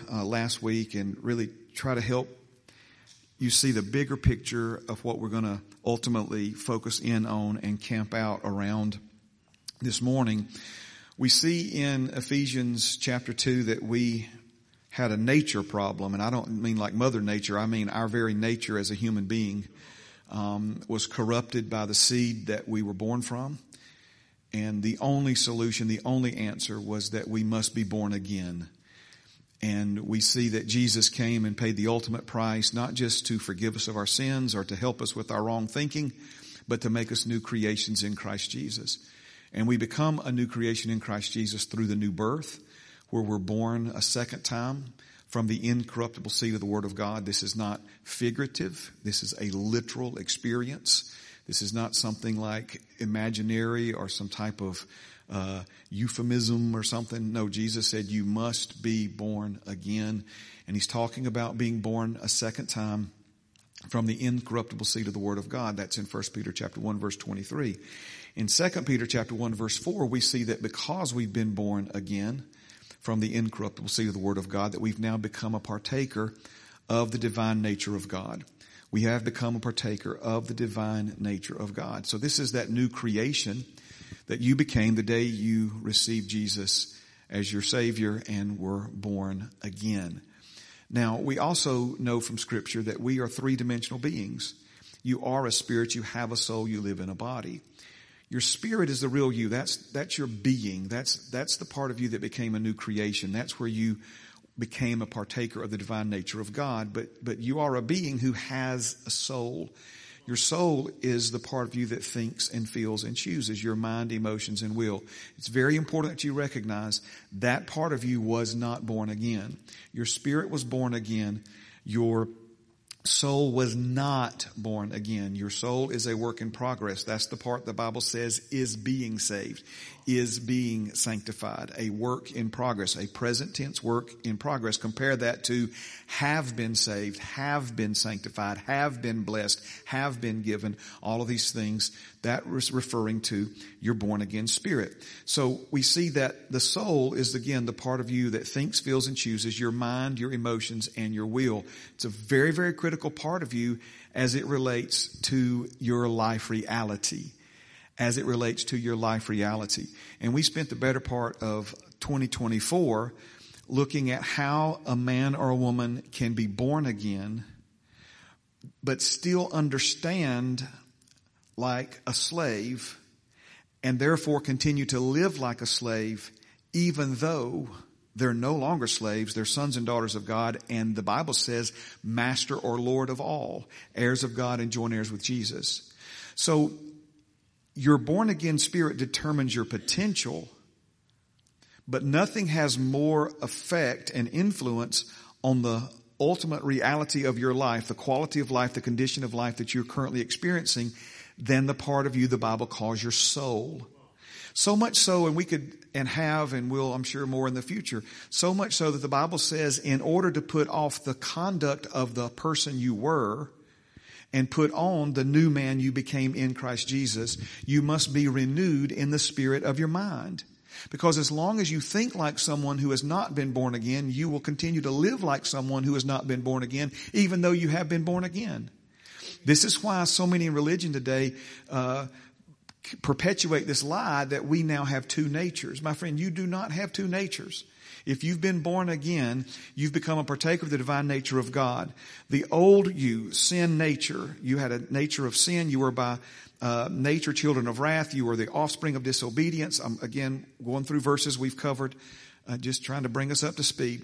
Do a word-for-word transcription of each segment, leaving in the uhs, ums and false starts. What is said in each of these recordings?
uh, last week and really try to help you see the bigger picture of what we're going to ultimately focus in on and camp out around this morning. We see in Ephesians chapter two that we had a nature problem, and I don't mean like Mother Nature. I mean our very nature as a human being um, was corrupted by the seed that we were born from. And the only solution, the only answer was that we must be born again. And we see that Jesus came and paid the ultimate price, not just to forgive us of our sins or to help us with our wrong thinking, but to make us new creations in Christ Jesus. And we become a new creation in Christ Jesus through the new birth, where we're born a second time from the incorruptible seed of the Word of God. This is not figurative. This is a literal experience. This is not something like imaginary or some type of uh, euphemism or something. No, Jesus said you must be born again. And he's talking about being born a second time from the incorruptible seed of the Word of God. That's in First Peter chapter one, verse twenty-three. In Second Peter chapter one, verse four, we see that because we've been born again from the incorruptible seed of the Word of God, that we've now become a partaker of the divine nature of God. We have become a partaker of the divine nature of God. So this is that new creation that you became the day you received Jesus as your Savior and were born again. Now, we also know from Scripture that we are three-dimensional beings. You are a spirit, you have a soul, you live in a body. Your spirit is the real you. That's, that's your being. That's, that's the part of you that became a new creation. That's where you became a partaker of the divine nature of God, but but you are a being who has a soul. Your soul is the part of you that thinks and feels and chooses, your mind, emotions, and will. It's very important that you recognize that part of you was not born again. Your spirit was born again. Your soul was not born again. Your soul is a work in progress. That's the part the Bible says is being saved, is being sanctified, a work in progress, a present tense work in progress. Compare that to have been saved, have been sanctified, have been blessed, have been given, all of these things. That was referring to your born again spirit. So we see that the soul is again the part of you that thinks, feels, and chooses, your mind, your emotions, and your will. It's a very, very critical part of you as it relates to your life reality. As it relates to your life reality. And we spent the better part of twenty twenty-four looking at how a man or a woman can be born again, but still understand like a slave and therefore continue to live like a slave, even though they're no longer slaves. They're sons and daughters of God. And the Bible says master or Lord of all, heirs of God and joint heirs with Jesus. So your born again spirit determines your potential, but nothing has more effect and influence on the ultimate reality of your life, the quality of life, the condition of life that you're currently experiencing, than the part of you the Bible calls your soul. So much so, and we could and have and will, I'm sure, more in the future, so much so that the Bible says in order to put off the conduct of the person you were and put on the new man you became in Christ Jesus, you must be renewed in the spirit of your mind. Because as long as you think like someone who has not been born again, you will continue to live like someone who has not been born again, even though you have been born again. This is why so many in religion today uh perpetuate this lie that we now have two natures. My friend, you do not have two natures. If you've been born again, you've become a partaker of the divine nature of God. The old you, sin nature, you had a nature of sin. You were by uh, nature children of wrath. You were the offspring of disobedience. I'm again going through verses we've covered, uh, just trying to bring us up to speed.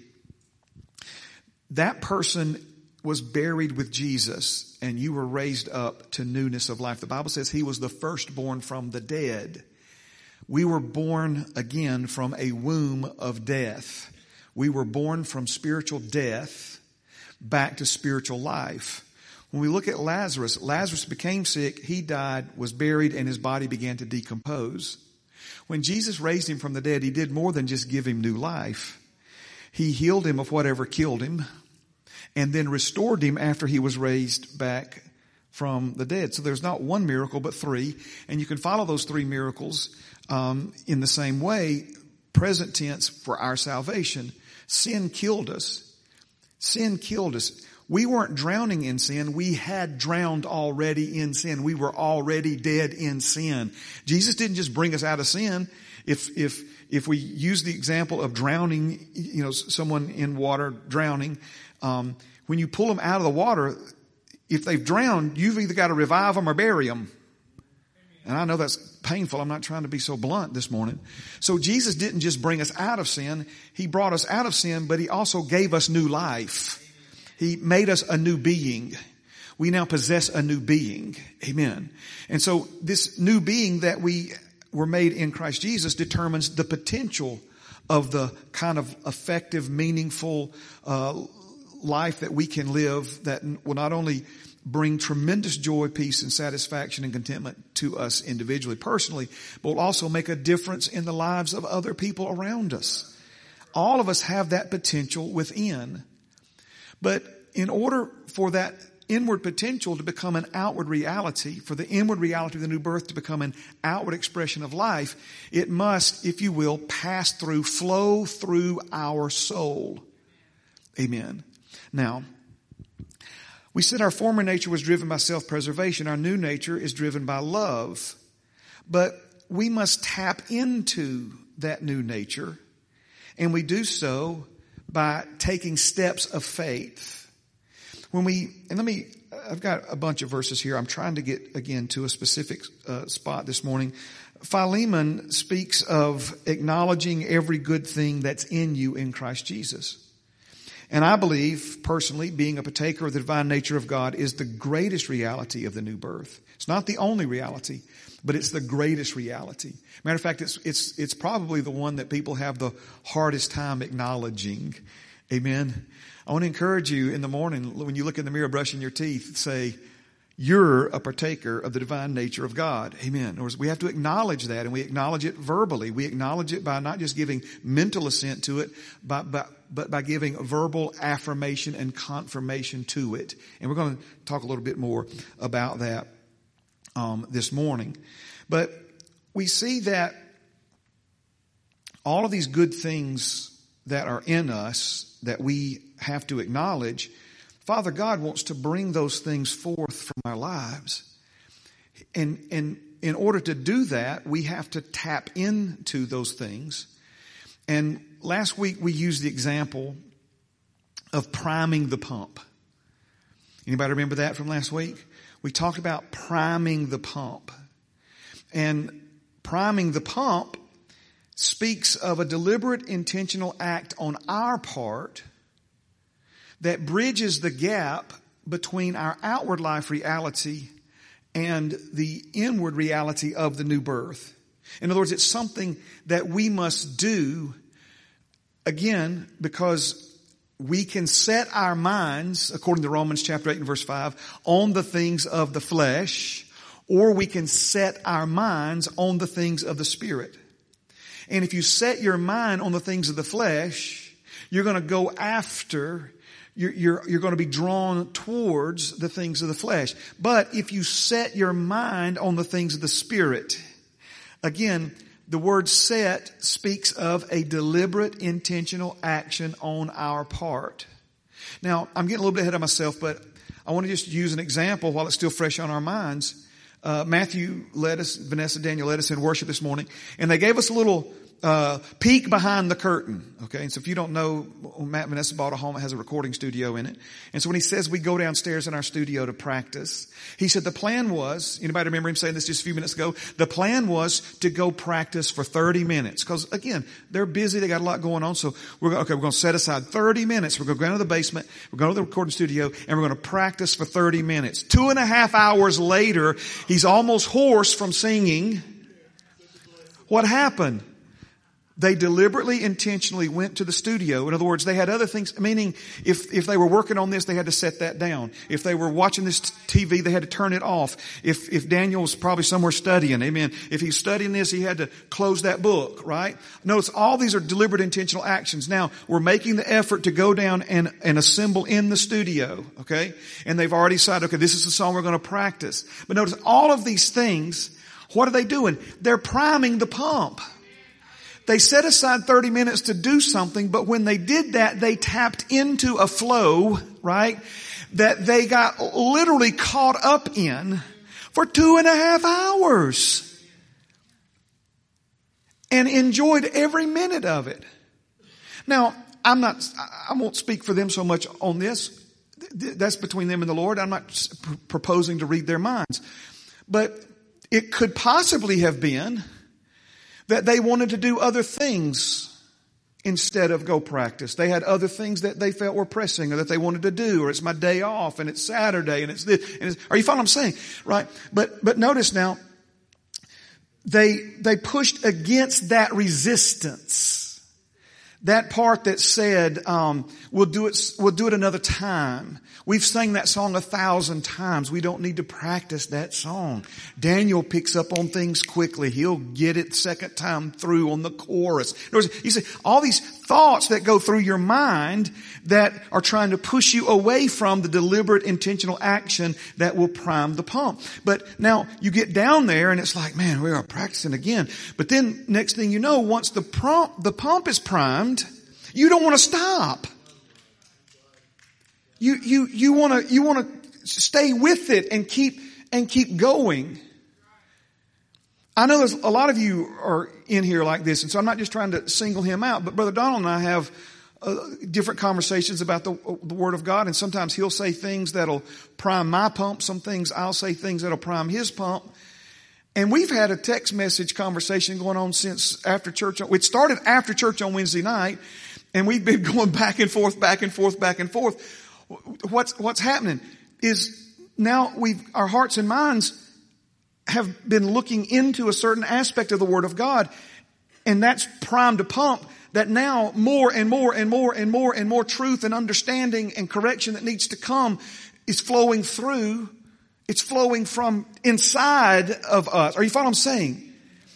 That person was buried with Jesus, and you were raised up to newness of life. The Bible says he was the firstborn from the dead. We were born again from a womb of death. We were born from spiritual death back to spiritual life. When we look at Lazarus, Lazarus became sick, he died, was buried, and his body began to decompose. When Jesus raised him from the dead, he did more than just give him new life. He healed him of whatever killed him, and then restored him after he was raised back from the dead. So there's not one miracle, but three. And you can follow those three miracles um, in the same way, present tense, for our salvation. Sin killed us. Sin killed us. We weren't drowning in sin. We had drowned already in sin. We were already dead in sin. Jesus didn't just bring us out of sin. If, if, if we use the example of drowning, you know, someone in water drowning, um, when you pull them out of the water, if they've drowned, you've either got to revive them or bury them. And I know that's painful. I'm not trying to be so blunt this morning. So Jesus didn't just bring us out of sin. He brought us out of sin, but he also gave us new life. He made us a new being. We now possess a new being. Amen. And so this new being that we were made in Christ Jesus determines the potential of the kind of effective, meaningful uh, life that we can live that will not only bring tremendous joy, peace, and satisfaction and contentment to us individually, personally, but will also make a difference in the lives of other people around us. All of us have that potential within. But in order for that inward potential to become an outward reality, for the inward reality of the new birth to become an outward expression of life, it must, if you will, pass through, flow through our soul. Amen. Now, we said our former nature was driven by self-preservation. Our new nature is driven by love. But we must tap into that new nature, and we do so by taking steps of faith. When we, and let me, I've got a bunch of verses here. I'm trying to get, again, to a specific uh, spot this morning. Philemon speaks of acknowledging every good thing that's in you in Christ Jesus. And I believe, personally, being a partaker of the divine nature of God is the greatest reality of the new birth. It's not the only reality, but it's the greatest reality. Matter of fact, it's, it's, it's probably the one that people have the hardest time acknowledging. Amen. I want to encourage you in the morning, when you look in the mirror brushing your teeth, say, you're a partaker of the divine nature of God. Amen. In other words, we have to acknowledge that, and we acknowledge it verbally. We acknowledge it by not just giving mental assent to it, but, but, but by giving verbal affirmation and confirmation to it. And we're going to talk a little bit more about that um, this morning. But we see that all of these good things that are in us that we have to acknowledge, Father God wants to bring those things forth from our lives. And, and in order to do that, we have to tap into those things. And last week we used the example of priming the pump. Anybody remember that from last week? We talked about priming the pump. And priming the pump speaks of a deliberate, intentional act on our part that bridges the gap between our outward life reality and the inward reality of the new birth. In other words, it's something that we must do, again, because we can set our minds, according to Romans chapter eight and verse five, on the things of the flesh, or we can set our minds on the things of the Spirit. And if you set your mind on the things of the flesh, you're going to go after You're, you're, you're going to be drawn towards the things of the flesh. But if you set your mind on the things of the Spirit, again, the word set speaks of a deliberate, intentional action on our part. Now, I'm getting a little bit ahead of myself, but I want to just use an example while it's still fresh on our minds. Uh, Matthew led us, Vanessa, Daniel led us in worship this morning, and they gave us a little Uh, peek behind the curtain. Okay. And so if you don't know, Matt and Vanessa bought a home that has a recording studio in it. And so when he says we go downstairs in our studio to practice, he said the plan was, anybody remember him saying this just a few minutes ago? The plan was to go practice for thirty minutes. Cause again, they're busy. They got a lot going on. So we're going, okay, we're going to set aside thirty minutes. We're going to go down to the basement. We're going to the recording studio and we're going to practice for thirty minutes. Two and a half hours later, he's almost hoarse from singing. What happened? They deliberately, intentionally went to the studio. In other words, they had other things, meaning if, if they were working on this, they had to set that down. If they were watching this T V, they had to turn it off. If, if Daniel was probably somewhere studying, amen. If he's studying this, he had to close that book, right? Notice all these are deliberate, intentional actions. Now, we're making the effort to go down and, and assemble in the studio, okay? And they've already decided, okay, this is the song we're going to practice. But notice all of these things, what are they doing? They're priming the pump. They set aside thirty minutes to do something, but when they did that, they tapped into a flow, right, that they got literally caught up in for two and a half hours and enjoyed every minute of it. Now, I'm not, I won't speak for them so much on this. That's between them and the Lord. I'm not proposing to read their minds. But it could possibly have been that they wanted to do other things instead of go practice. They had other things that they felt were pressing or that they wanted to do, or it's my day off and it's Saturday and it's this. And it's, are you following what I'm saying? Right? But, but notice now, they, they pushed against that resistance. That part that said, um, we'll do it, we'll do it another time. We've sang that song a thousand times. We don't need to practice that song. Daniel picks up on things quickly. He'll get it second time through on the chorus. In other words, you see, all these thoughts that go through your mind that are trying to push you away from the deliberate, intentional action that will prime the pump. But now you get down there and it's like, man, we are practicing again. But then next thing you know, once the pump, the pump is primed, you don't want to stop. You, you, you want to, you want to stay with it and keep, and keep going. I know there's a lot of you are in here like this, and so I'm not just trying to single him out, but Brother Donald and I have uh, different conversations about the, the Word of God, and sometimes he'll say things that'll prime my pump, some things I'll say things that'll prime his pump. And we've had a text message conversation going on since after church. It started after church on Wednesday night, and we've been going back and forth, back and forth, back and forth. What's, what's happening is now we've, our hearts and minds have been looking into a certain aspect of the Word of God, and that's primed to pump that now more and more and more and more and more truth and understanding and correction that needs to come is flowing through. It's flowing from inside of us. Are you following what I'm saying?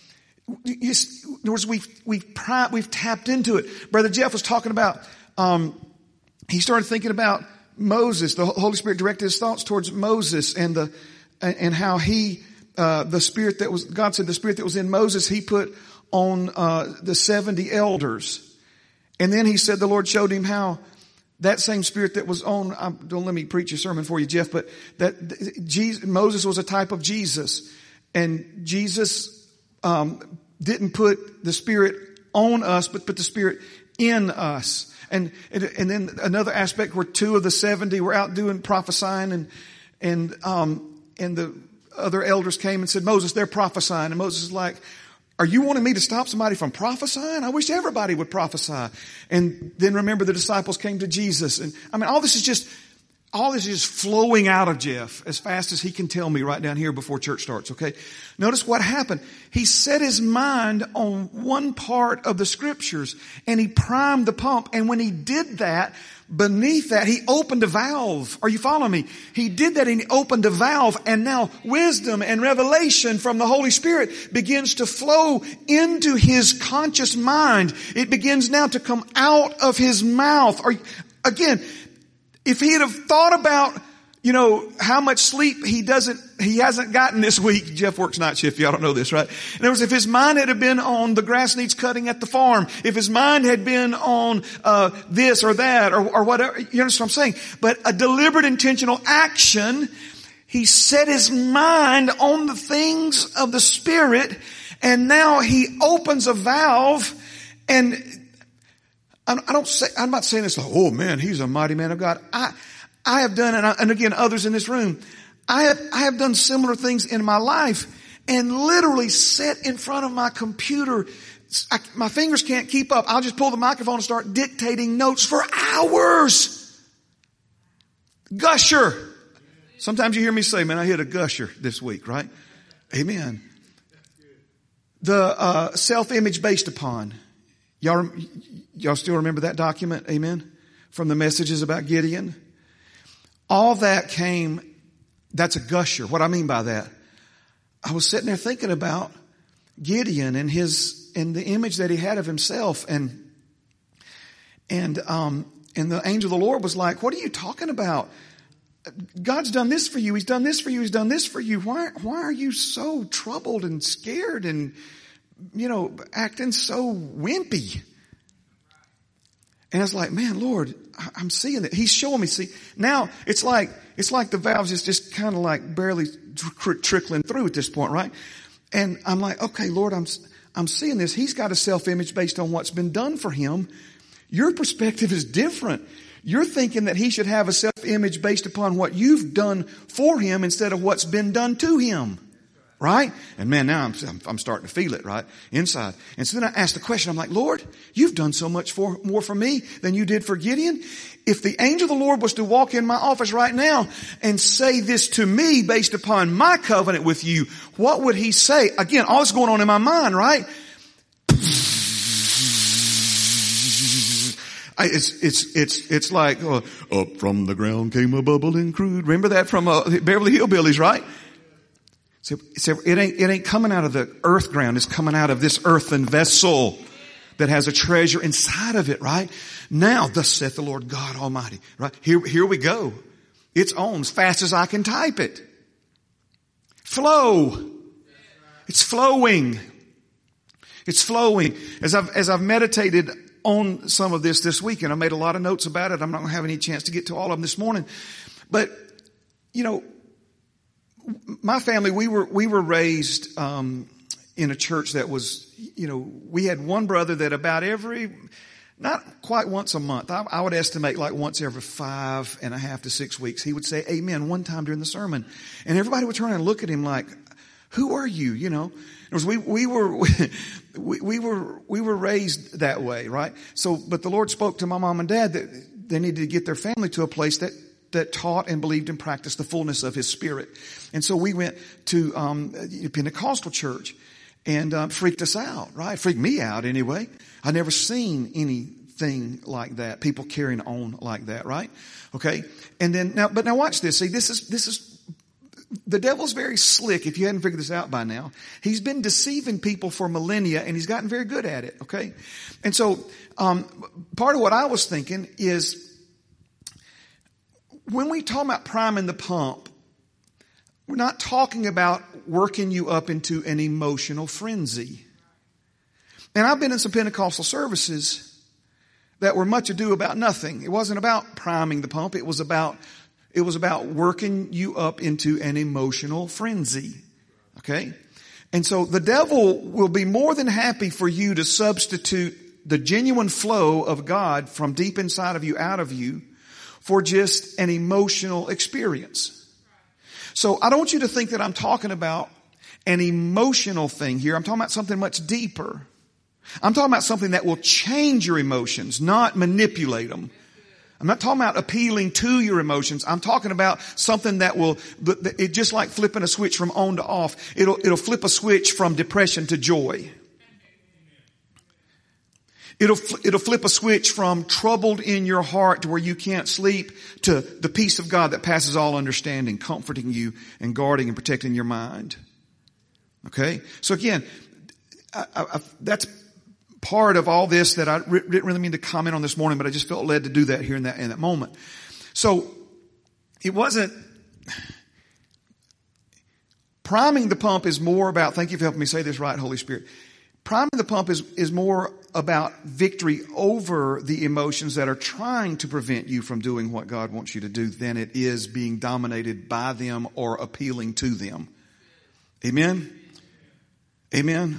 You, in other words, we've, we've, we've tapped into it. Brother Jeff was talking about, um, he started thinking about Moses. The Holy Spirit directed his thoughts towards Moses and the, and how he, uh, the spirit that was, God said the spirit that was in Moses, he put on, uh, the seventy elders. And then he said the Lord showed him how that same spirit that was on, um, don't let me preach a sermon for you, Jeff, but that Jesus, Moses was a type of Jesus. And Jesus, um, didn't put the spirit on us, but put the spirit in us. And, and, and then another aspect where two of the seventy were out doing prophesying, and, and, um, and the other elders came and said, Moses, they're prophesying. And Moses is like, are you wanting me to stop somebody from prophesying? I wish everybody would prophesy. And then remember the disciples came to Jesus. And I mean, all this is just, all this is just flowing out of Jeff as fast as he can tell me right down here before church starts. Okay. Notice what happened. He set his mind on one part of the scriptures and he primed the pump. And when he did that, beneath that, he opened a valve. Are you following me? He did that and he opened a valve, and now wisdom and revelation from the Holy Spirit begins to flow into his conscious mind. It begins now to come out of his mouth. Are, again, if he'd have thought about, you know, how much sleep he doesn't, he hasn't gotten this week. Jeff works night shift. Y'all don't know this, right? In other words, if his mind had been on the grass needs cutting at the farm, if his mind had been on, uh, this or that or, or whatever, you understand what I'm saying? But a deliberate intentional action, he set his mind on the things of the Spirit, and now he opens a valve. And I don't say, I'm not saying this like, oh man, he's a mighty man of God. I, I have done, and, I, and again, others in this room, I have, I have done similar things in my life and literally sat in front of my computer. I, my fingers can't keep up. I'll just pull the microphone and start dictating notes for hours. Gusher. Sometimes you hear me say, man, I hit a gusher this week, right? Amen. The, uh, self-image based upon. Y'all, y'all still remember that document? Amen. From the messages about Gideon. All that came, that's a gusher. What I mean by that, I was sitting there thinking about Gideon and his, and the image that he had of himself, and, and, um, and the angel of the Lord was like, what are you talking about? God's done this for you. He's done this for you. He's done this for you. Why, why are you so troubled and scared and you know, acting so wimpy. And I was like, man, Lord, I'm seeing it. He's showing me. See, now it's like, it's like the valves is just kind of like barely tr- trickling through at this point, right? And I'm like, okay, Lord, I'm, I'm seeing this. He's got a self-image based on what's been done for him. Your perspective is different. You're thinking that he should have a self-image based upon what you've done for him instead of what's been done to him. Right? And man, now I'm, I'm starting to feel it, right? Inside. And so then I asked the question, I'm like, Lord, you've done so much for, more for me than you did for Gideon. If the angel of the Lord was to walk in my office right now and say this to me based upon my covenant with you, what would he say? Again, all that's going on in my mind, right? It's, it's, it's, it's like, uh, up from the ground came a bubbling crude. Remember that from uh, Beverly Hillbillies, right? So, so it ain't, it ain't coming out of the earth ground. It's coming out of this earthen vessel that has a treasure inside of it, right? Now, thus saith the Lord God Almighty, right? Here, here we go. It's on as fast as I can type it. Flow. It's flowing. It's flowing. As I've, as I've meditated on some of this this week, and I made a lot of notes about it. I'm not going to have any chance to get to all of them this morning. But, you know, my family, we were, we were raised, um, in a church that was, you know, we had one brother that about every, not quite once a month, I, I would estimate like once every five and a half to six weeks, he would say amen one time during the sermon. And everybody would turn and look at him like, who are you? You know, it was, we, we were, we, we were, we were raised that way, right? So, but the Lord spoke to my mom and dad that they needed to get their family to a place that that taught and believed and practiced the fullness of his spirit. And so we went to um a Pentecostal church, and um, freaked us out, right? Freaked me out anyway. I'd never seen anything like that, people carrying on like that, right? Okay. And then now, but now watch this. See, this is, this is, the devil's very slick if you hadn't figured this out by now. He's been deceiving people for millennia, and he's gotten very good at it, okay? And so um part of what I was thinking is, when we talk about priming the pump, we're not talking about working you up into an emotional frenzy. And I've been in some Pentecostal services that were much ado about nothing. It wasn't about priming the pump. It was about, it was about working you up into an emotional frenzy. Okay? And so the devil will be more than happy for you to substitute the genuine flow of God from deep inside of you, out of you, for just an emotional experience. So I don't want you to think that I'm talking about an emotional thing here. I'm talking about something much deeper. I'm talking about something that will change your emotions, not manipulate them. I'm not talking about appealing to your emotions. I'm talking about something that will, it just like flipping a switch from on to off. It'll, it'll flip a switch from depression to joy. It'll, it'll flip a switch from troubled in your heart to where you can't sleep to the peace of God that passes all understanding, comforting you and guarding and protecting your mind. Okay? So again, I, I, that's part of all this that I re- didn't really mean to comment on this morning, but I just felt led to do that here in that, in that moment. So it wasn't, priming the pump is more about, thank you for helping me say this right, Holy Spirit. Priming the pump is, is more about victory over the emotions that are trying to prevent you from doing what God wants you to do than it is being dominated by them or appealing to them. Amen? Amen?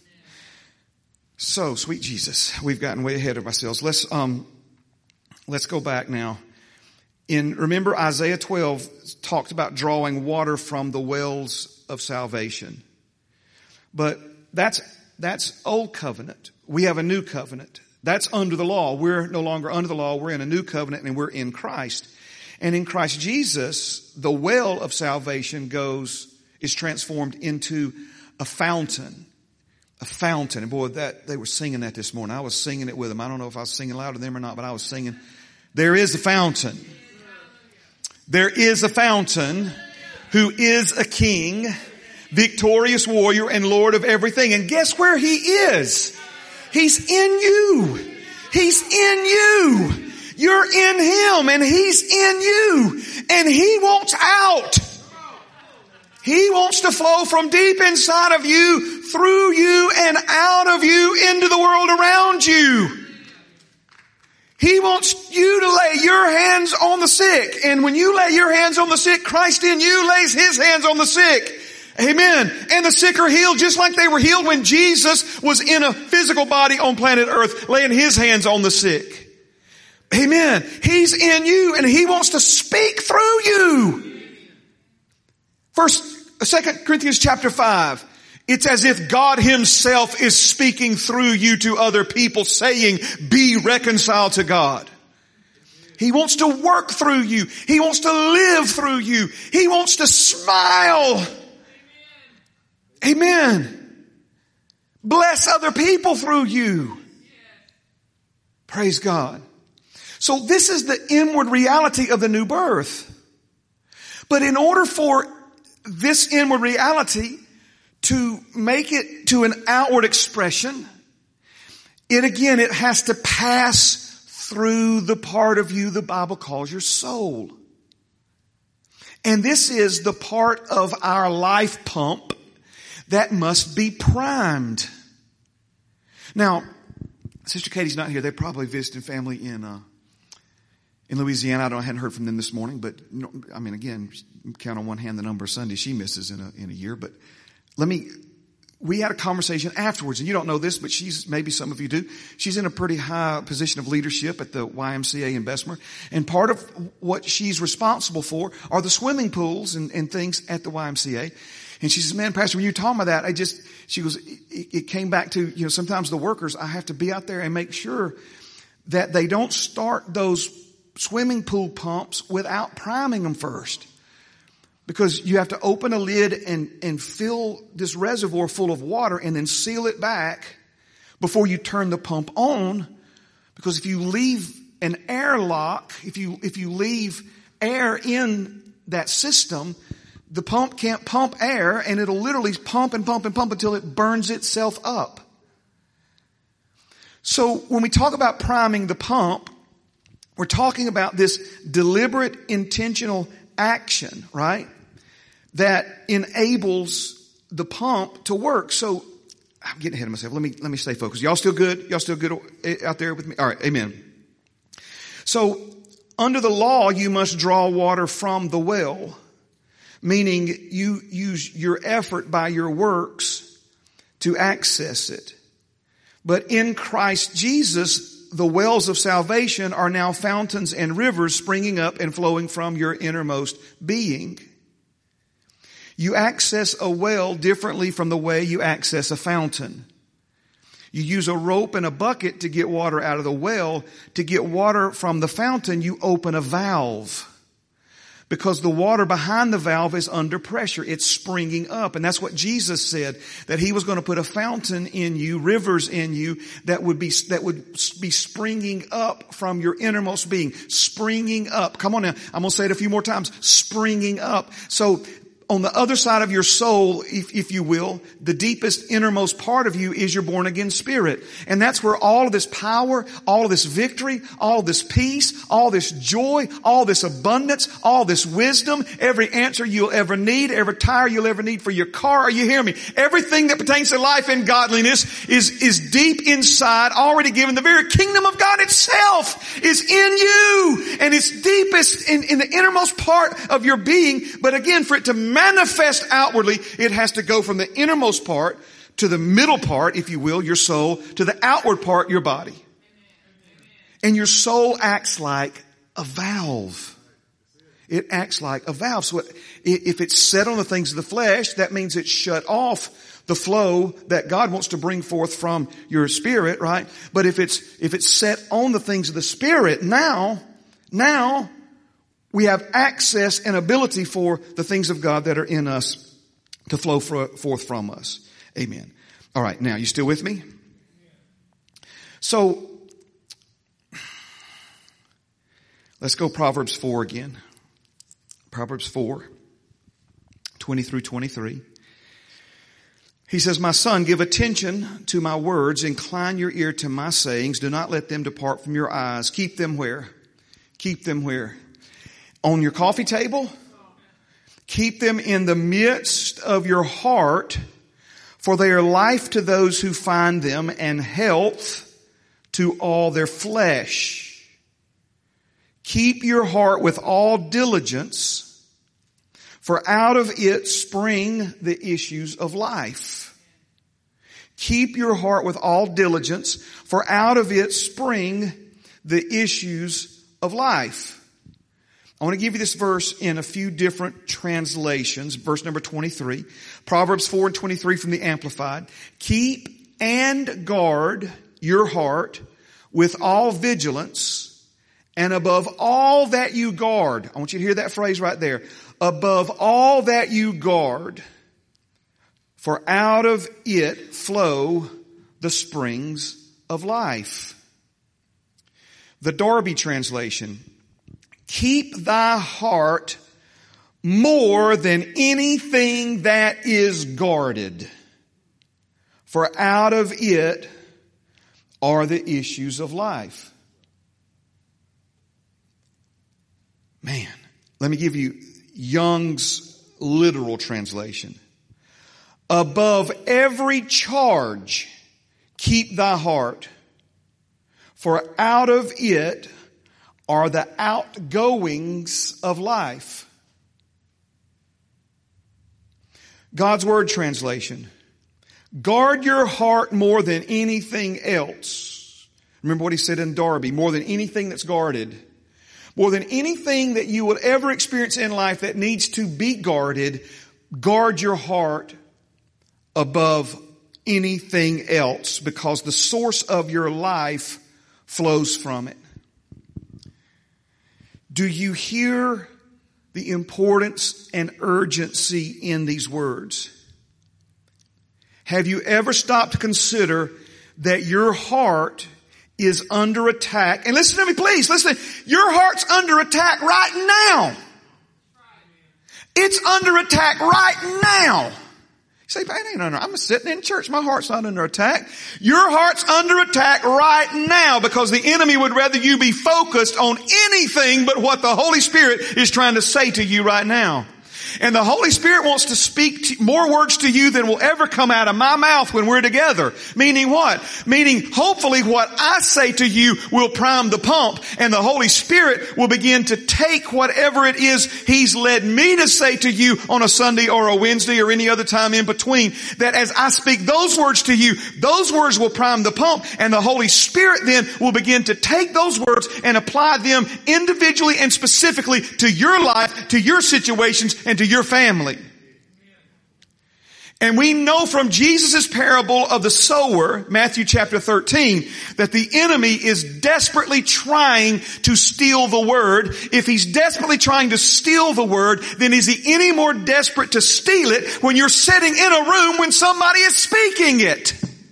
So, sweet Jesus, we've gotten way ahead of ourselves. Let's, um, let's go back now. In, remember Isaiah twelve talked about drawing water from the wells of salvation. But that's That's old covenant. We have a new covenant. That's under the law. We're no longer under the law. We're in a new covenant, and we're in Christ. And in Christ Jesus, the well of salvation goes, is transformed into a fountain. A fountain. And boy, that, they were singing that this morning. I was singing it with them. I don't know if I was singing louder than them or not, but I was singing. There is a fountain. There is a fountain who is a king, victorious warrior and Lord of everything. And guess where he is? He's in you. He's in you. You're in him and he's in you. And he wants out. He wants to flow from deep inside of you, through you, and out of you into the world around you. He wants you to lay your hands on the sick. And when you lay your hands on the sick, Christ in you lays His hands on the sick. Amen. And the sick are healed just like they were healed when Jesus was in a physical body on planet Earth, laying His hands on the sick. Amen. He's in you and He wants to speak through you. First, Second Corinthians chapter five. It's as if God Himself is speaking through you to other people, saying, be reconciled to God. He wants to work through you. He wants to live through you. He wants to smile. Amen. Bless other people through you. Praise God. So this is the inward reality of the new birth. But in order for this inward reality to make it to an outward expression, it again, it has to pass through the part of you the Bible calls your soul. And this is the part of our life pump that must be primed. Now, Sister Katie's not here. They're probably visiting family in uh, in Louisiana. I don't I hadn't heard from them this morning, but I mean, again, count on one hand the number of Sundays she misses in a in a year. But let me. We had a conversation afterwards, and you don't know this, but she's, maybe some of you do. She's in a pretty high position of leadership at the Y M C A in Bessemer. And part of what she's responsible for are the swimming pools and, and things at the Y M C A. And she says, man, Pastor, when you talking about that, I just, she goes, it, it came back to, you know, sometimes the workers, I have to be out there and make sure that they don't start those swimming pool pumps without priming them first. Because you have to open a lid and, and fill this reservoir full of water and then seal it back before you turn the pump on. Because if you leave an airlock, if you, if you leave air in that system, the pump can't pump air and it'll literally pump and pump and pump until it burns itself up. So when we talk about priming the pump, we're talking about this deliberate, intentional action, right? That enables the pump to work. So I'm getting ahead of myself. Let me, let me stay focused. Y'all still good? Y'all still good out there with me? All right. Amen. So under the law, you must draw water from the well, meaning you use your effort by your works to access it. But in Christ Jesus, the wells of salvation are now fountains and rivers springing up and flowing from your innermost being. You access a well differently from the way you access a fountain. You use a rope and a bucket to get water out of the well. To get water from the fountain, you open a valve. Because the water behind the valve is under pressure. It's springing up. And that's what Jesus said, that He was going to put a fountain in you, rivers in you, that would be, that would be springing up from your innermost being. Springing up. Come on now. I'm going to say it a few more times. Springing up. So, on the other side of your soul, if, if you will, the deepest innermost part of you is your born again spirit. And that's where all of this power, all of this victory, all of this peace, all this joy, all this abundance, all this wisdom, every answer you'll ever need, every tire you'll ever need for your car. Are you hearing me? Everything that pertains to life and godliness is, is deep inside, already given. The very kingdom of God itself is in you. And it's deepest in, in the innermost part of your being. But again, for it to manifest outwardly, it has to go from the innermost part to the middle part, if you will, your soul, to the outward part, your body. And your soul acts like a valve. It acts like a valve. So if it's set on the things of the flesh, that means it's shut off the flow that God wants to bring forth from your spirit, right? But if it's, if it's set on the things of the spirit, now, now, we have access and ability for the things of God that are in us to flow forth from us. Amen. All right. Now, you still with me? So, let's go Proverbs four again. Proverbs four, twenty through twenty-three. He says, my son, give attention to my words. Incline your ear to my sayings. Do not let them depart from your eyes. Keep them where? Keep them where? On your coffee table, Keep them in the midst of your heart, for they are life to those who find them and health to all their flesh. Keep your heart with all diligence, for out of it spring the issues of life. Keep your heart with all diligence, for out of it spring the issues of life. I want to give you this verse in a few different translations. Verse number twenty-three. Proverbs four and twenty-three from the Amplified. Keep and guard your heart with all vigilance, and above all that you guard. I want you to hear that phrase right there. Above all that you guard, for out of it flow the springs of life. The Darby translation. Keep thy heart more than anything that is guarded, for out of it are the issues of life. Man, let me give you Young's literal translation. Above every charge, keep thy heart, for out of it are the outgoings of life. God's Word translation. Guard your heart more than anything else. Remember what he said in Darby, more than anything that's guarded. More than anything that you will ever experience in life that needs to be guarded, guard your heart above anything else, because the source of your life flows from it. Do you hear the importance and urgency in these words? Have you ever stopped to consider that your heart is under attack? And listen to me, please. Listen. Your heart's under attack right now. It's under attack right now. You say, no, no, I'm sitting in church. My heart's not under attack. Your heart's under attack right now because the enemy would rather you be focused on anything but what the Holy Spirit is trying to say to you right now. And the Holy Spirit wants to speak to, more words to you than will ever come out of my mouth when we're together. Meaning what? Meaning hopefully what I say to you will prime the pump, and the Holy Spirit will begin to take whatever it is He's led me to say to you on a Sunday or a Wednesday or any other time in between. That as I speak those words to you, those words will prime the pump, and the Holy Spirit then will begin to take those words and apply them individually and specifically to your life, to your situations, and to your family. And we know from Jesus' parable of the sower, Matthew chapter thirteen, that the enemy is desperately trying to steal the word. If he's desperately trying to steal the word, then is he any more desperate to steal it when you're sitting in a room when somebody is speaking it?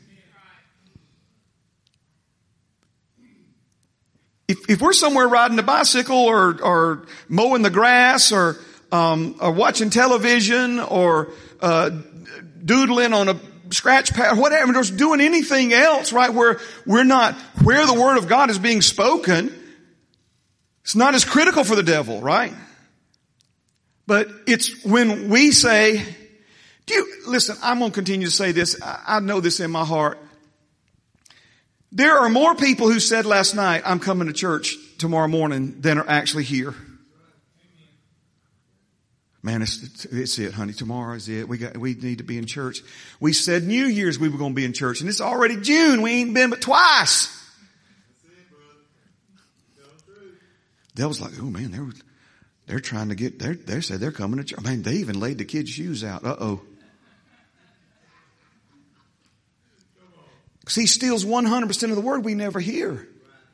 If, if we're somewhere riding a bicycle or, or mowing the grass or Um, or watching television or uh, doodling on a scratch pad, whatever, just doing anything else, right, where we're not, where the Word of God is being spoken, it's not as critical for the devil, right? But it's when we say, do you, listen, I'm going to continue to say this. I, I know this in my heart. There are more people who said last night, I'm coming to church tomorrow morning, than are actually here. Man, it's, it's it, honey. Tomorrow is it. We got, we need to be in church. We said New Year's we were going to be in church, and it's already June. We ain't been but twice. Devil's like, oh man, they're, they're trying to get, they're, they said they're coming to church. Man, they even laid the kids' shoes out. Uh-oh. Because he steals one hundred percent of the word we never hear.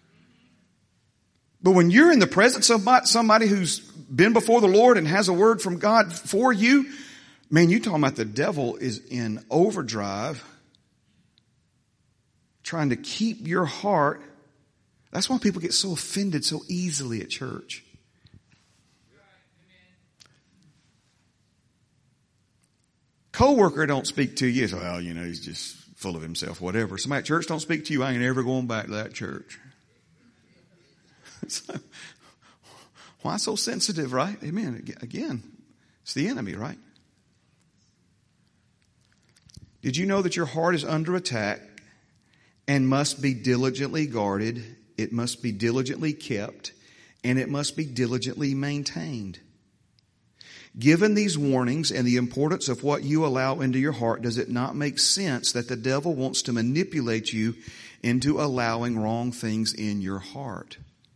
But when you're in the presence of somebody who's been before the Lord and has a word from God for you, man, you talking about the devil is in overdrive, trying to keep your heart. That's why people get so offended so easily at church. Coworker don't speak to you. So, well, you know, he's just full of himself, whatever. Somebody at church don't speak to you. I ain't ever going back to that church. So, why so sensitive, right? Amen. Again, It's the enemy, right? Did you know that your heart is under attack and must be diligently guarded? It must be diligently kept, and it must be diligently maintained. Given these warnings and the importance of what you allow into your heart, does it not make sense that the devil wants to manipulate you into allowing wrong things in your heart?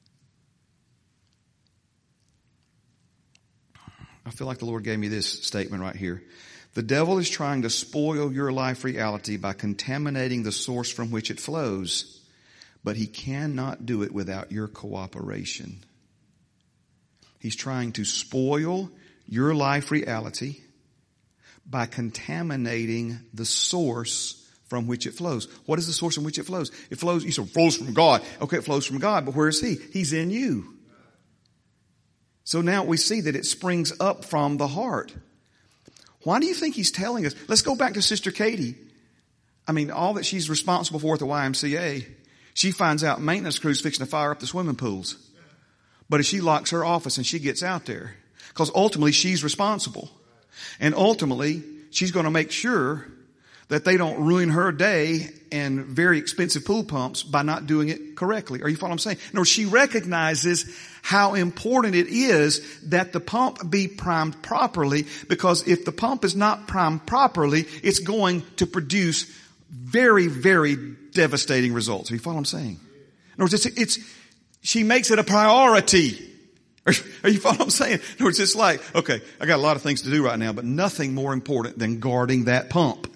I feel like the Lord gave me this statement right here. The devil is trying to spoil your life reality by contaminating the source from which it flows, but he cannot do it without your cooperation. He's trying to spoil your life reality by contaminating the source from which it flows. What is the source from which it flows? It flows, you say, it flows from God. Okay, it flows from God, but where is he? He's in you. So now we see that it springs up from the heart. Why do you think he's telling us? Let's go back to Sister Katie. I mean, all that she's responsible for at the Y M C A, she finds out maintenance crew's fixing to fire up the swimming pools. But if she locks her office and she gets out there, because ultimately she's responsible. And ultimately, she's going to make sure that they don't ruin her day and very expensive pool pumps by not doing it correctly. Are you following what I'm saying? No, she recognizes how important it is that the pump be primed properly, because if the pump is not primed properly, it's going to produce very, very devastating results. Are you following what I'm saying? In other words, it's, it's she makes it a priority. Are, are you following what I'm saying? In other words, it's like, okay, I got a lot of things to do right now, but nothing more important than guarding that pump.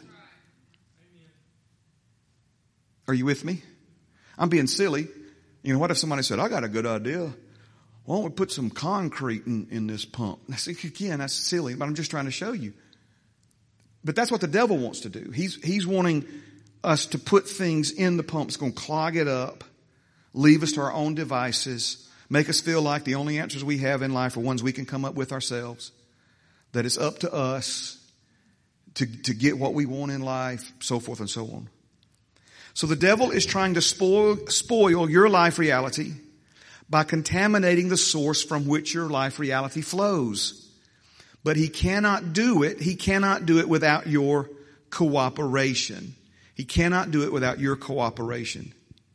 Are you with me? I'm being silly. You know, what if somebody said, I got a good idea. Why don't we put some concrete in, in this pump? I said, again, that's silly, but I'm just trying to show you. But that's what the devil wants to do. He's, he's wanting us to put things in the pump. It's going to clog it up, leave us to our own devices, make us feel like the only answers we have in life are ones we can come up with ourselves, that it's up to us to, to get what we want in life, so forth and so on. So the devil is trying to spoil, spoil your life reality by contaminating the source from which your life reality flows. But he cannot do it. He cannot do it without your cooperation. He cannot do it without your cooperation.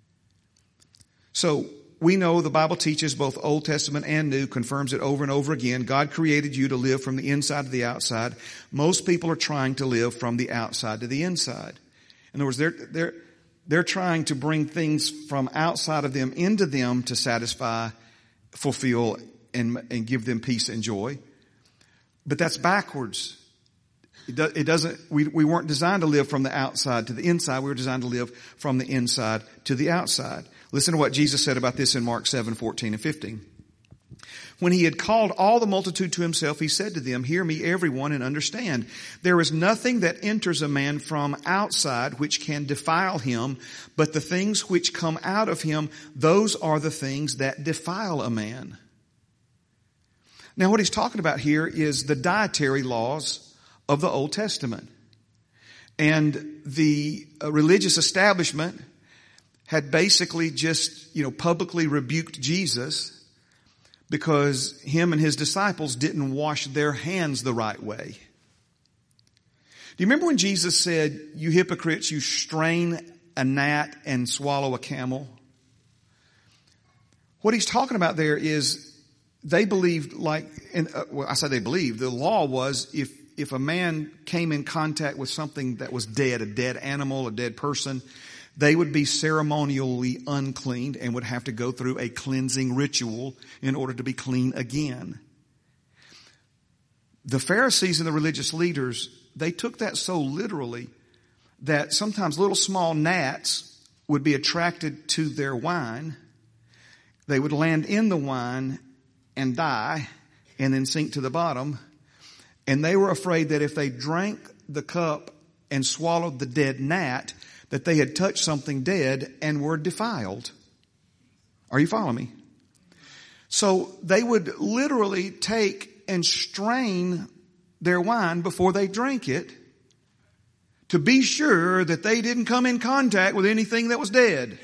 So we know the Bible teaches, both Old Testament and New, confirms it over and over again. God created you to live from the inside to the outside. Most people are trying to live from the outside to the inside. In other words, they're, they're, They're trying to bring things from outside of them into them to satisfy, fulfill, and, and give them peace and joy. But that's backwards. It, do, it doesn't, we, we weren't designed to live from the outside to the inside. We were designed to live from the inside to the outside. Listen to what Jesus said about this in Mark seven, fourteen and fifteen. When he had called all the multitude to himself, he said to them, hear me, everyone, and understand. There is nothing that enters a man from outside which can defile him, but the things which come out of him, those are the things that defile a man. Now, what he's talking about here is the dietary laws of the Old Testament. And the uh, religious establishment had basically just, you know, publicly rebuked Jesus because him and his disciples didn't wash their hands the right way. Do you remember when Jesus said, you hypocrites, you strain a gnat and swallow a camel? What he's talking about there is they believed like, and uh, well, I say they believed, the law was if, if a man came in contact with something that was dead, a dead animal, a dead person, they would be ceremonially unclean and would have to go through a cleansing ritual in order to be clean again. The Pharisees and the religious leaders, they took that so literally that sometimes little small gnats would be attracted to their wine. They would land in the wine and die and then sink to the bottom. And they were afraid that if they drank the cup and swallowed the dead gnat, that they had touched something dead and were defiled. Are you following me? So they would literally take and strain their wine before they drank it to be sure that they didn't come in contact with anything that was dead.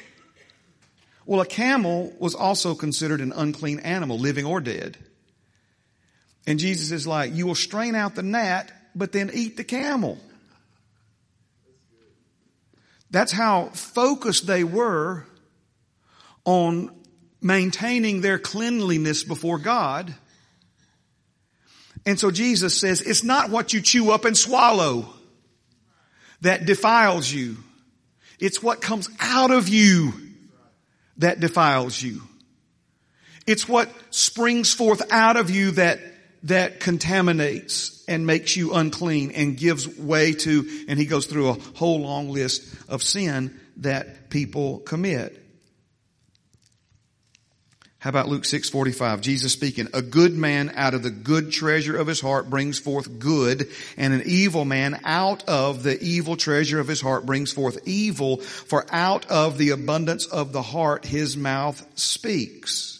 Well, a camel was also considered an unclean animal, living or dead. And Jesus is like, you will strain out the gnat, but then eat the camel. That's how focused they were on maintaining their cleanliness before God. And so Jesus says, it's not what you chew up and swallow that defiles you. It's what comes out of you that defiles you. It's what springs forth out of you that, that contaminates and makes you unclean and gives way to, and he goes through a whole long list of sin that people commit. How about Luke six forty-five? Jesus speaking, a good man out of the good treasure of his heart brings forth good, and an evil man out of the evil treasure of his heart brings forth evil, for out of the abundance of the heart his mouth speaks.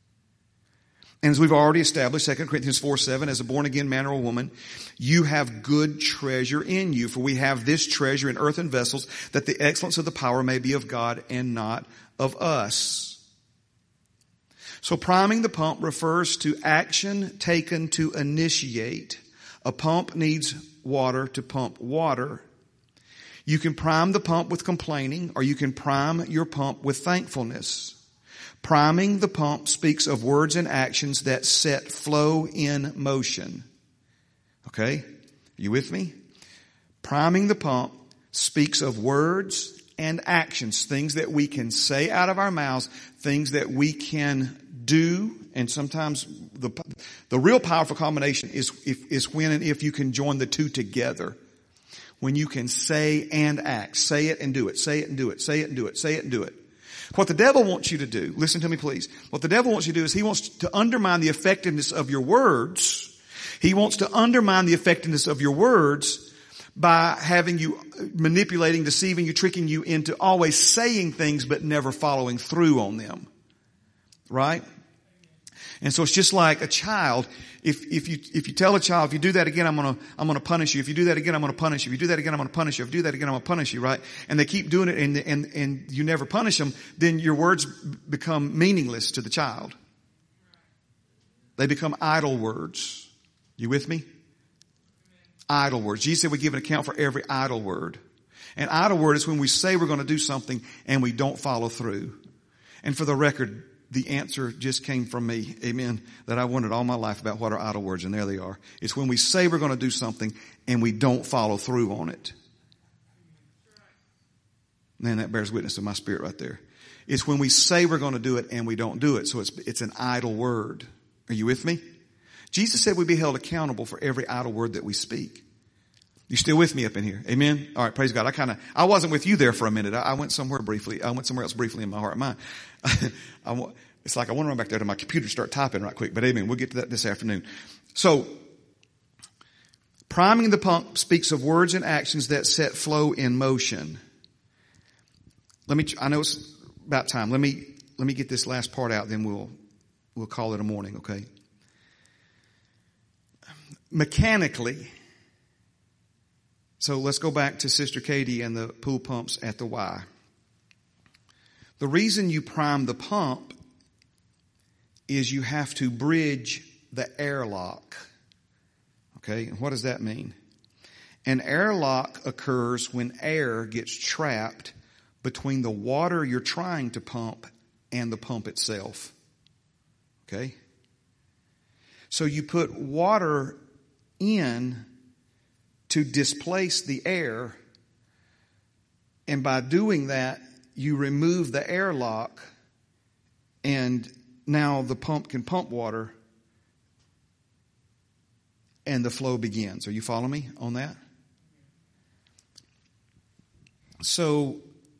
And as we've already established, Second Corinthians four seven, as a born again man or a woman, you have good treasure in you, for we have this treasure in earthen vessels, that the excellence of the power may be of God and not of us. So priming the pump refers to action taken to initiate. A pump needs water to pump water. You can prime the pump with complaining, or you can prime your pump with thankfulness. Priming the pump speaks of words and actions that set flow in motion. Okay? Are you with me? Priming the pump speaks of words and actions, things that we can say out of our mouths, things that we can do, and sometimes the the real powerful combination is if, is when and if you can join the two together. When you can say and act, say it and do it, say it and do it, say it and do it, say it and do it. What the devil wants you to do, listen to me please, what the devil wants you to do is he wants to undermine the effectiveness of your words. He wants to undermine the effectiveness of your words by having you manipulating, deceiving you, tricking you into always saying things but never following through on them. Right? And so it's just like a child. If, if you, if you tell a child, if you do that again, I'm gonna, I'm gonna punish you. If you do that again, I'm gonna punish you. If you do that again, I'm gonna punish you. If you do that again, I'm gonna punish you, right? And they keep doing it and, and, and you never punish them, then your words become meaningless to the child. They become idle words. You with me? Idle words. Jesus said we give an account for every idle word. An idle word is when we say we're going to do something and we don't follow through. And for the record, the answer just came from me, amen, that I wondered all my life about what are idle words, and there they are. It's when we say we're going to do something and we don't follow through on it. Man, that bears witness to my spirit right there. It's when we say we're going to do it and we don't do it, so it's, it's an idle word. Are you with me? Jesus said we'd be held accountable for every idle word that we speak. You still with me up in here? Amen? All right, praise God. I kind of, I wasn't with you there for a minute. I, I went somewhere briefly. I went somewhere else briefly in my heart and mind. I, it's like I want to run back there to my computer and start typing right quick. But amen, we'll get to that this afternoon. So, priming the pump speaks of words and actions that set flow in motion. Let me, I know it's about time. Let me, let me get this last part out, then we'll, we'll call it a morning, okay? Mechanically, so let's go back to Sister Katie and the pool pumps at the Y. The reason you prime the pump is you have to bridge the airlock. Okay, and what does that mean? An airlock occurs when air gets trapped between the water you're trying to pump and the pump itself. Okay? So you put water in to displace the air, and by doing that, you remove the airlock, and now the pump can pump water, and the flow begins. Are you following me on that? So,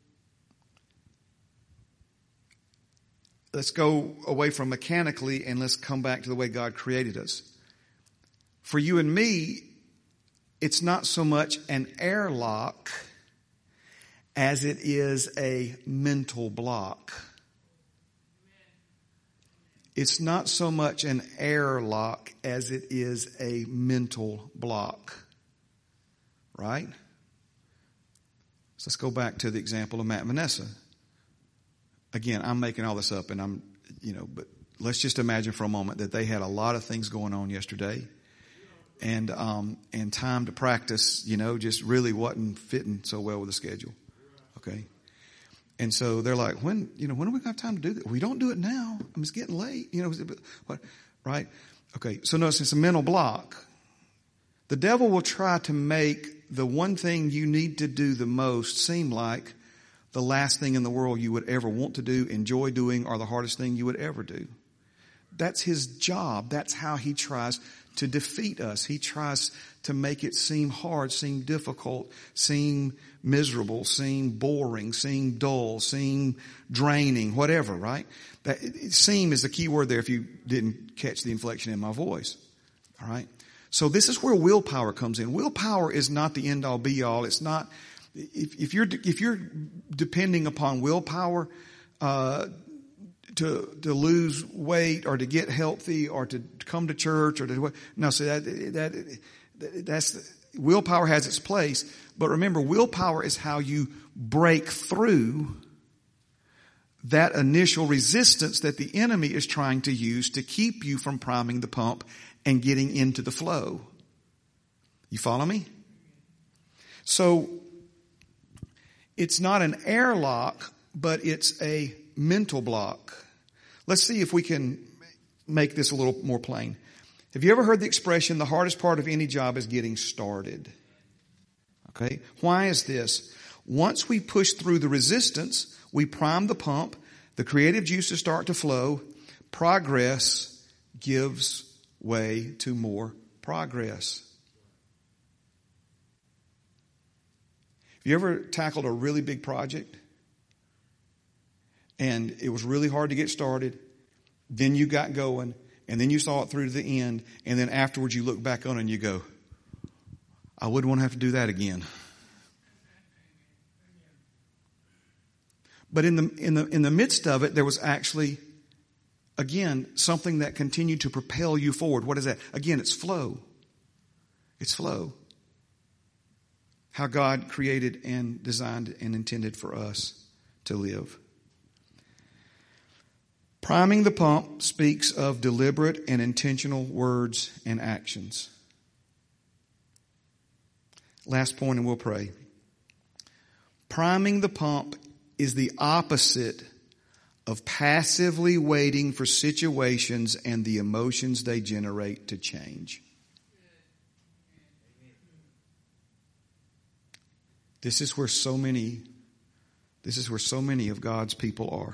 let's go away from mechanically and let's come back to the way God created us. For you and me, it's not so much an airlock as it is a mental block. It's not so much an airlock as it is a mental block. Right? So let's go back to the example of Matt and Vanessa. Again, I'm making all this up and I'm, you know, but let's just imagine for a moment that they had a lot of things going on yesterday. And, um, and time to practice, you know, just really wasn't fitting so well with the schedule. Okay. And so they're like, when, you know, when do we have time to do that? We don't do it now. I mean, it's getting late, you know, what, right? Okay. So notice it's a mental block. The devil will try to make the one thing you need to do the most seem like the last thing in the world you would ever want to do, enjoy doing, or the hardest thing you would ever do. That's his job. That's how he tries to defeat us. He tries to make it seem hard, seem difficult, seem miserable, seem boring, seem dull, seem draining, whatever, right? That seem is the key word there if you didn't catch the inflection in my voice. All right? So this is where willpower comes in. Willpower is not the end all be all. It's not, if, if you're, if you're depending upon willpower, uh, to, to lose weight or to get healthy or to come to church or to, no, see that, that, that's, willpower has its place. But remember, willpower is how you break through that initial resistance that the enemy is trying to use to keep you from priming the pump and getting into the flow. You follow me? So it's not an airlock, but it's a mental block. Let's see if we can make this a little more plain. Have you ever heard the expression, the hardest part of any job is getting started? Okay. Why is this? Once we push through the resistance, we prime the pump, the creative juices start to flow, progress gives way to more progress. Have you ever tackled a really big project and it was really hard to get started, then you got going, and then you saw it through to the end, and then afterwards you look back on it and you go, I wouldn't want to have to do that again. But in the in the in the midst of it, there was actually, again, something that continued to propel you forward. What is that? Again, it's flow. It's flow. How God created and designed and intended for us to live. Priming the pump speaks of deliberate and intentional words and actions. Last point and we'll pray. Priming the pump is the opposite of passively waiting for situations and the emotions they generate to change. This is where so many, this is where so many of God's people are.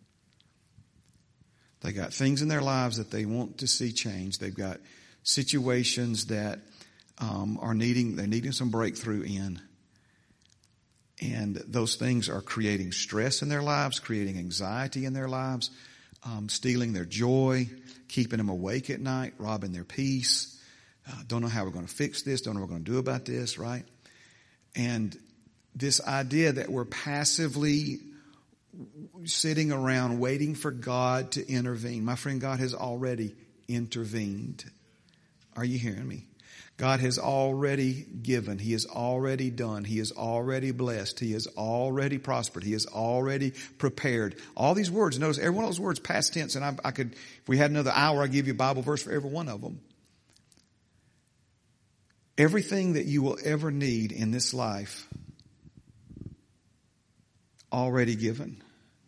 They got things in their lives that they want to see change. They've got situations that um, are needing, they're needing some breakthrough in. And those things are creating stress in their lives, creating anxiety in their lives, um, stealing their joy, keeping them awake at night, robbing their peace. Uh, don't know how we're going to fix this. Don't know what we're going to do about this, right? And this idea that we're passively sitting around waiting for God to intervene. My friend, God has already intervened. Are you hearing me? God has already given. He has already done. He has already blessed. He has already prospered. He has already prepared. All these words, notice every one of those words past tense, and I, I could, if we had another hour, I'd give you a Bible verse for every one of them. Everything that you will ever need in this life, already given.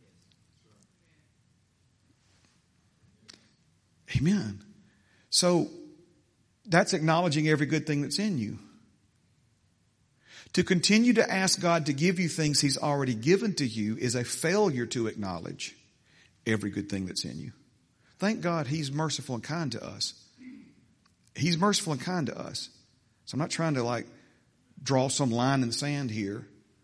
Amen. So, that's acknowledging every good thing that's in you. To continue to ask God to give you things He's already given to you is a failure to acknowledge every good thing that's in you. Thank God He's merciful and kind to us. He's merciful and kind to us. So I'm not trying to like draw some line in the sand here.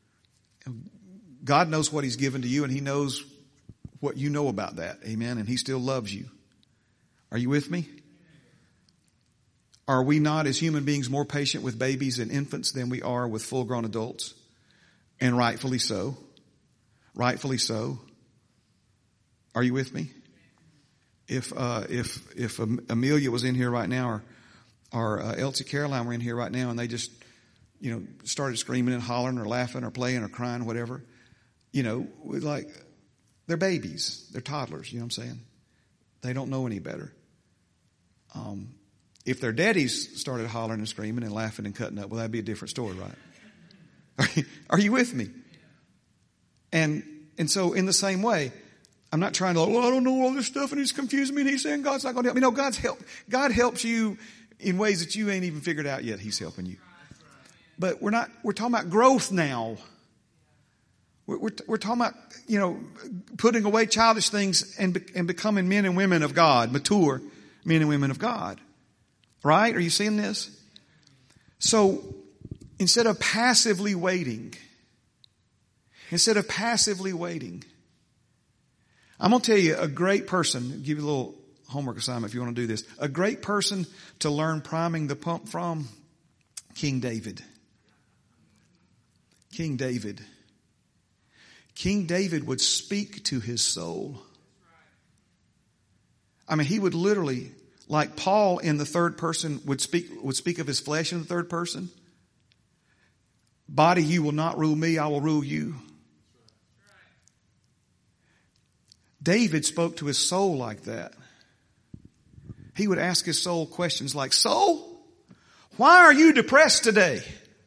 God knows what He's given to you and He knows what you know about that. Amen. And He still loves you. Are you with me? Are we not as human beings more patient with babies and infants than we are with full grown adults? And rightfully so. Rightfully so. Are you with me? If, uh, if, if Amelia was in here right now or, or uh, Elsie Caroline were in here right now and they just, you know, started screaming and hollering or laughing or playing or crying or whatever, you know, we like, they're babies. They're toddlers. You know what I'm saying? They don't know any better. Um, if their daddies started hollering and screaming and laughing and cutting up, well, that'd be a different story, right? Are you, are you with me? And and so in the same way, I'm not trying to, well, I don't know all this stuff and he's confusing me and he's saying God's not going to help me. No, God's help. God helps you in ways that you ain't even figured out yet. He's helping you. But we're not, we're talking about growth now. We're, we're, we're talking about, you know, putting away childish things and, be, and becoming men and women of God, mature men and women of God. Right? Are you seeing this? So instead of passively waiting, instead of passively waiting, I'm going to tell you a great person, give you a little homework assignment if you want to do this. A great person to learn priming the pump from, King David. King David. King David would speak to his soul. I mean, he would literally, like Paul in the third person would speak, would speak of his flesh in the third person. Body, you will not rule me, I will rule you. David spoke to his soul like that. He would ask his soul questions like, soul, why are you depressed today?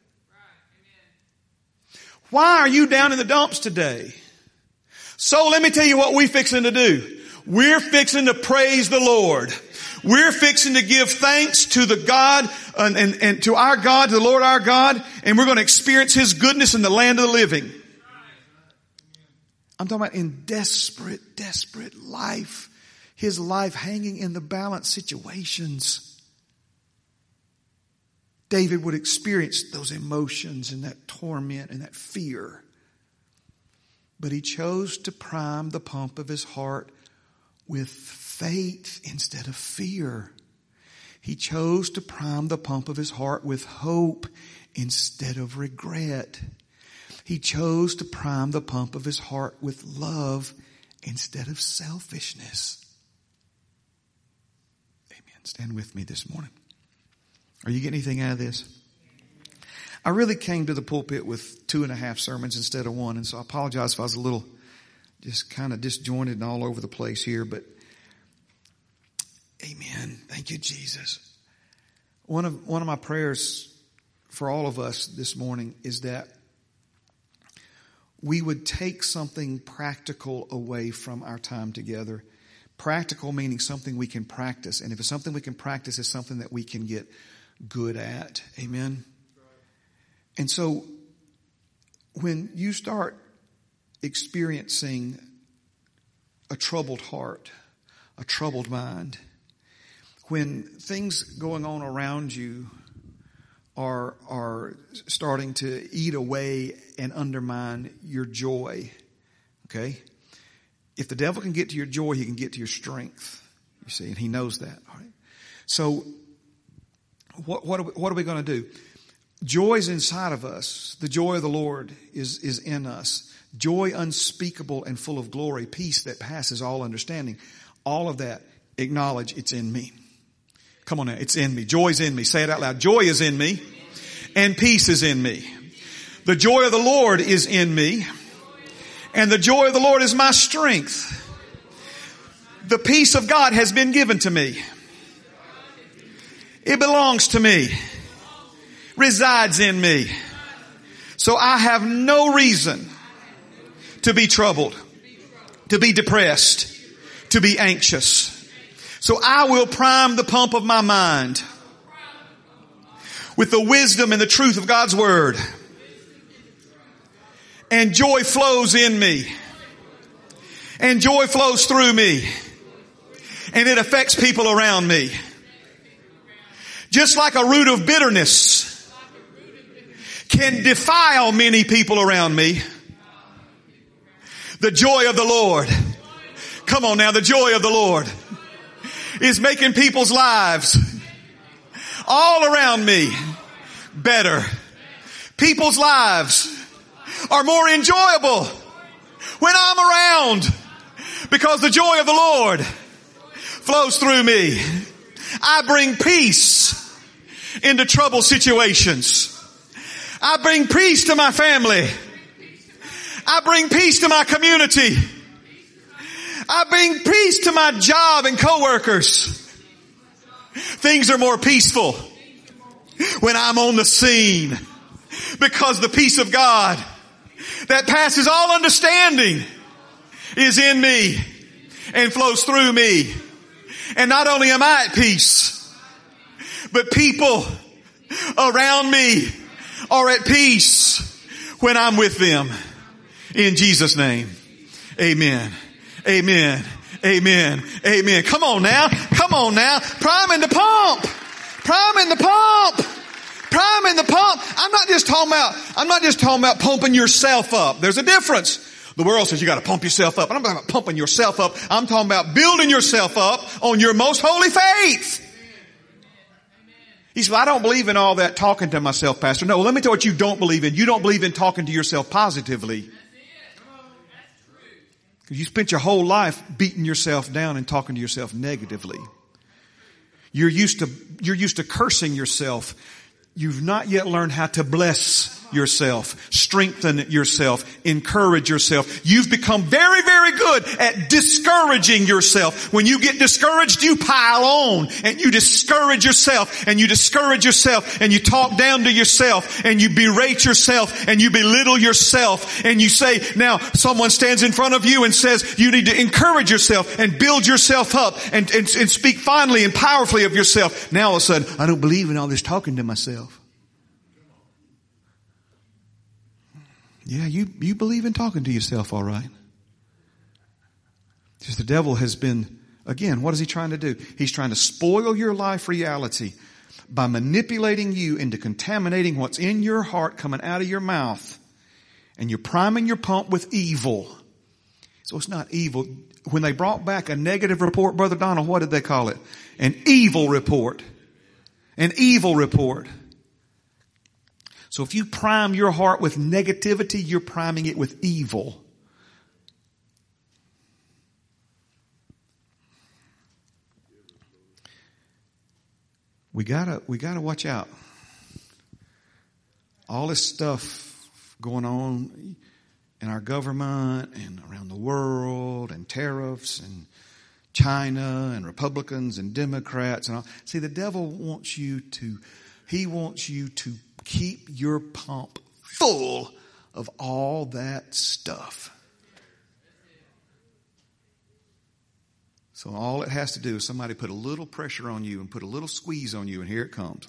Why are you down in the dumps today? So let me tell you what we fixing to do. We're fixing to praise the Lord. We're fixing to give thanks to the God and, and, and to our God, to the Lord our God, and we're going to experience His goodness in the land of the living. I'm talking about in desperate, desperate life. His life hanging in the balance situations. David would experience those emotions and that torment and that fear. But he chose to prime the pump of his heart with faith instead of fear. He chose to prime the pump of his heart with hope instead of regret. He chose to prime the pump of his heart with love instead of selfishness. Amen. Stand with me this morning. Are you getting anything out of this? I really came to the pulpit with two and a half sermons instead of one, and so I apologize if I was a little just kind of disjointed and all over the place here, but amen. Thank you, Jesus. One of, one of my prayers for all of us this morning is that we would take something practical away from our time together. Practical meaning something we can practice. And if it's something we can practice, it's something that we can get good at. Amen. And so when you start experiencing a troubled heart, a troubled mind, when things going on around you are are starting to eat away and undermine your joy, okay? If the devil can get to your joy, he can get to your strength, you see, and he knows that. All right? So what what are we, what are we going to do? Joy is inside of us. The joy of the Lord is is in us. Joy unspeakable and full of glory, peace that passes all understanding. All of that, acknowledge it's in me. Come on now, it's in me. Joy's in me. Say it out loud. Joy is in me and peace is in me. The joy of the Lord is in me and the joy of the Lord is my strength. The peace of God has been given to me. It belongs to me. Resides in me. So I have no reason to be troubled, to be depressed, to be anxious. So I will prime the pump of my mind with the wisdom and the truth of God's word. And joy flows in me. And joy flows through me. And it affects people around me. Just like a root of bitterness can defile many people around me, the joy of the Lord, come on now, the joy of the Lord is making people's lives all around me better. People's lives are more enjoyable when I'm around because the joy of the Lord flows through me. I bring peace into troubled situations. I bring peace to my family. I bring peace to my community. I bring peace to my job and coworkers. Things are more peaceful when I'm on the scene because the peace of God that passes all understanding is in me and flows through me. And not only am I at peace, but people around me are at peace when I'm with them. In Jesus' name. Amen. Amen. Amen. Amen. Come on now. Come on now. Priming the pump. Priming the pump. Priming the pump. I'm not just talking about, I'm not just talking about pumping yourself up. There's a difference. The world says you got to pump yourself up. I'm not talking about pumping yourself up. I'm talking about building yourself up on your most holy faith. He said, well, I don't believe in all that talking to myself, Pastor. No, let me tell you what you don't believe in. You don't believe in talking to yourself positively. Because you spent your whole life beating yourself down and talking to yourself negatively. You're used to, you're used to cursing yourself. You've not yet learned how to bless yourself, strengthen yourself, encourage yourself. You've become very, very good at discouraging yourself. When you get discouraged, you pile on and you discourage yourself and you discourage yourself and you talk down to yourself and you berate yourself and you belittle yourself and you say, now someone stands in front of you and says you need to encourage yourself and build yourself up and, and, and speak fondly and powerfully of yourself. Now all of a sudden, I don't believe in all this talking to myself. Yeah, you, you believe in talking to yourself, all right. Because the devil has been, again, what is he trying to do? He's trying to spoil your life reality by manipulating you into contaminating what's in your heart coming out of your mouth. And you're priming your pump with evil. So it's not evil. When they brought back a negative report, Brother Donald, what did they call it? An evil report. An evil report. So if you prime your heart with negativity, you're priming it with evil. We gotta, we gotta watch out. All this stuff going on in our government and around the world and tariffs and China and Republicans and Democrats and all. See, the devil wants you to, he wants you to keep your pump full of all that stuff. So all it has to do is somebody put a little pressure on you and put a little squeeze on you, and here it comes.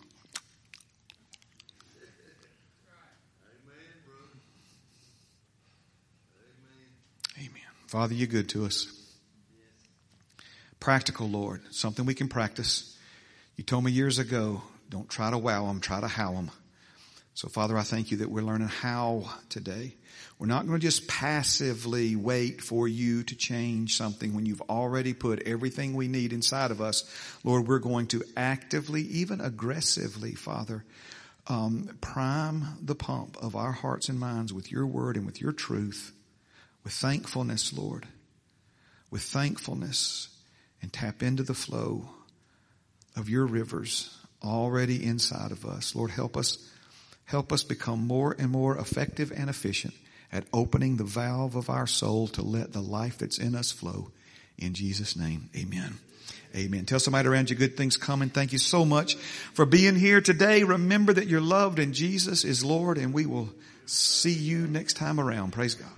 Amen. Father, you're good to us. Practical, Lord, something we can practice. You told me years ago, don't try to wow them, try to how them. So, Father, I thank you that we're learning how today. We're not going to just passively wait for you to change something when you've already put everything we need inside of us. Lord, we're going to actively, even aggressively, Father, um, prime the pump of our hearts and minds with your word and with your truth, with thankfulness, Lord, with thankfulness, and tap into the flow of your rivers already inside of us. Lord, help us. Help us become more and more effective and efficient at opening the valve of our soul to let the life that's in us flow. In Jesus' name, amen. Amen. Tell somebody around you good things coming. Thank you so much for being here today. Remember that you're loved and Jesus is Lord, and we will see you next time around. Praise God.